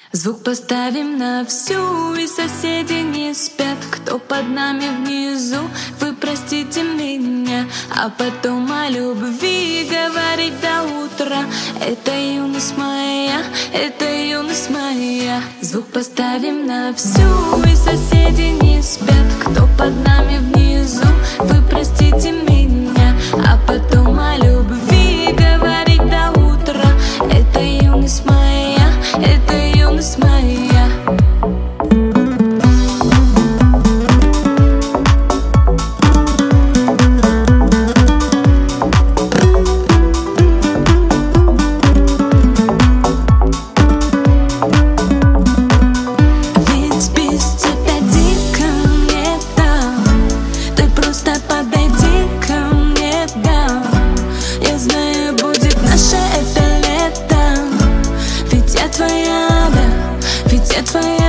Звук поставим на всю, и соседи не спят. Кто под нами внизу, вы простите меня. А потом о любви говорить до утра. Это юность моя, это юность моя. Звук поставим на всю, и соседи не спят. Кто под нами внизу, вы простите меня. А потом о любви говорить до утра. Это юность моя, это юность моя. Ведь без тебя дико мне там. Ты просто подойди ко мне, да. Я знаю, будет наше это лето. Ведь я твоя, да, ведь я твоя.